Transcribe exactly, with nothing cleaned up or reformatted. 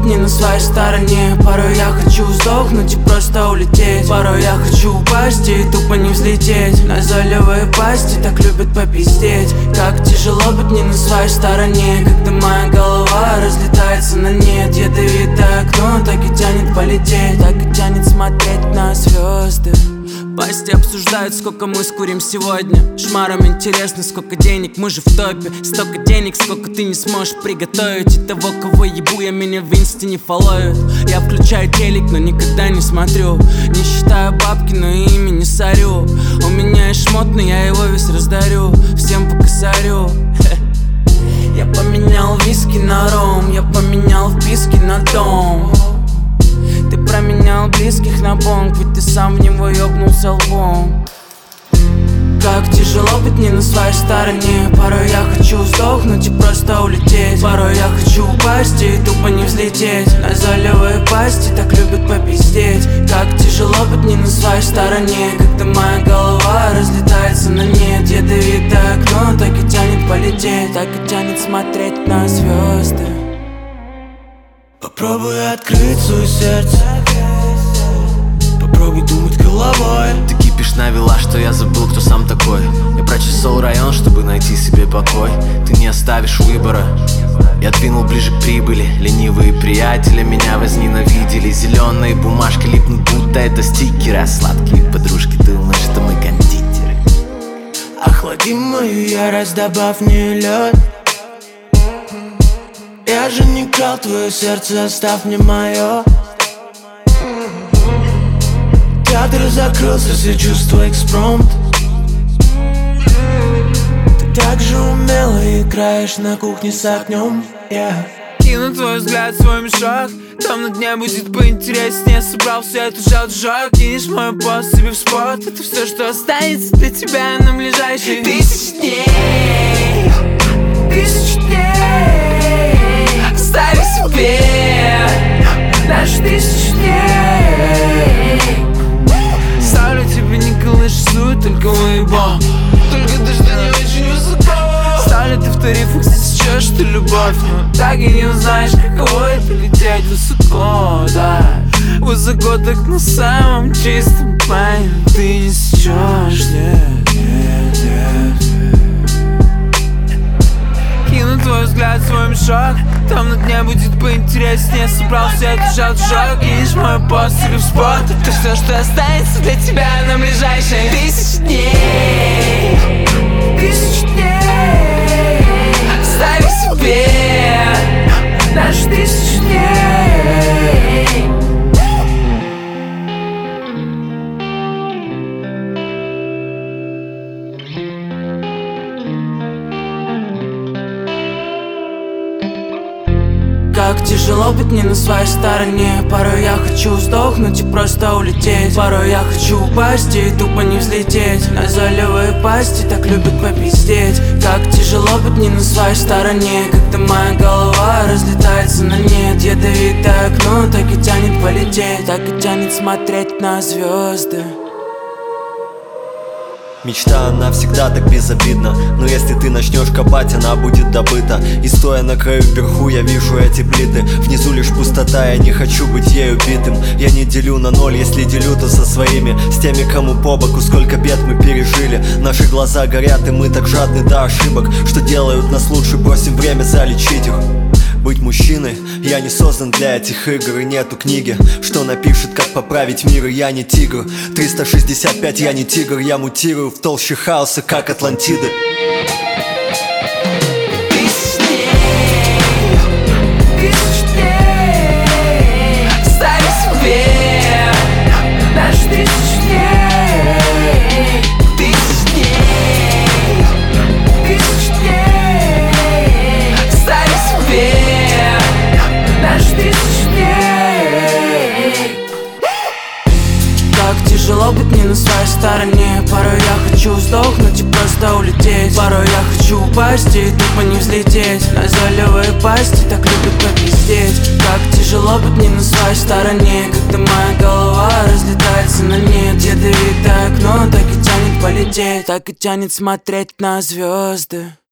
быть не на своей стороне. Порой я хочу сдохнуть и просто улететь. Порой я хочу упасть и тупо не взлететь. Назойливые пасти так любят попиздеть. Как тяжело быть не на своей стороне, когда моя голова разлетается на нет. Ядовитое окно так и тянет полететь, так и тянет смотреть на звезды. Пасти обсуждают, сколько мы скурим сегодня. Шмарам интересно, сколько денег, мы же в топе. Столько денег, сколько ты не сможешь приготовить. И того, кого ебу, я меня в инсте не фолловит. Я включаю телек, но никогда не смотрю. Не считаю бабки, но ими не сорю. У меня есть шмот, но я его весь раздарю. Всем по косарю. Я поменял виски на ром, я поменял вписки на дом. Ты променял близких на бонг, ведь ты сам в него ёбнулся лбом. Как тяжело быть не на своей стороне. Порой я хочу сдохнуть и просто улететь. Порой я хочу упасть и тупо не взлететь. Назойливые пасти так любят попиздеть. Как тяжело быть не на своей стороне, когда моя голова разлетается на нет. Ядовитое окно так и тянет полететь, так и тянет смотреть на звезды. Попробуй открыть свое сердце, попробуй думать головой. Ты кипишь навела, что я забыл, кто сам такой. Я прочесал район, чтобы найти себе покой. Ты не оставишь выбора. Я двинул ближе к прибыли. Ленивые приятели меня возненавидели. Зеленые бумажки липнут, будто это стикеры. А сладкие подружки думают, что мы кондитеры. Охлади мою ярость, добавь в нее лед. Я же не крал твое сердце, оставь мне мое. Театр закрылся, все чувства экспромт. Ты так же умело играешь на кухне с огнем, yeah. Кину твой взгляд в свой мешок, там на дне будет поинтереснее. Собрал всю эту желчь, кинешь мой пост себе в спот. Это все, что останется для тебя на ближайшие тысячи дней. Тысячи дней. Оставь себе наши тысячи дней. Ставлю тебе не колышут, только выебал. Только дождь не очень высоко. Ставлю ты в тарифах, сейчас ты любовь. Но так и не узнаешь, каково это лететь высоко, да. Высоко так на самом чистом плане. Ты не сечешь, нет, нет, нет. Кину твой взгляд в свой мешок, там на дне будет поинтереснее. Собрал всю эту желчь, кинешь мой пост себе в спот. Это все, что останется для тебя на ближайшие тысячи дней. Тысячи дней. Оставь себе наши тысячи дней. Как тяжело быть не на своей стороне. Порой я хочу сдохнуть и просто улететь. Порой я хочу упасть и тупо не взлететь. Назойливые пасти так любят попиздеть. Как тяжело быть не на своей стороне, когда моя голова разлетается на нет. Ядовитое окно так и тянет полететь, так и тянет смотреть на звезды. Мечта, она всегда так безобидна. Но если ты начнешь копать, она будет добыта. И стоя на краю вверху, я вижу эти плиты. Внизу лишь пустота, я не хочу быть ею битым. Я не делю на ноль, если делю, то со своими. С теми, кому по боку, сколько бед мы пережили. Наши глаза горят, и мы так жадны до ошибок, что делают нас лучше, бросим время залечить их. Быть мужчиной, я не создан для этих игр. И нету книги, что напишет, как поправить мир. И я не тигр, триста шестьдесят пять, я не тигр. Я мутирую в толще хаоса, как Атлантиды. Тяжело быть не на своей стороне. Порой я хочу сдохнуть и просто улететь. Порой я хочу упасть и тупо не взлететь. Назойливые пасти так любят попиздеть. Как тяжело быть не на своей стороне, когда моя голова разлетается на нет. Ядовитое окно так и тянет полететь, так и тянет смотреть на звезды.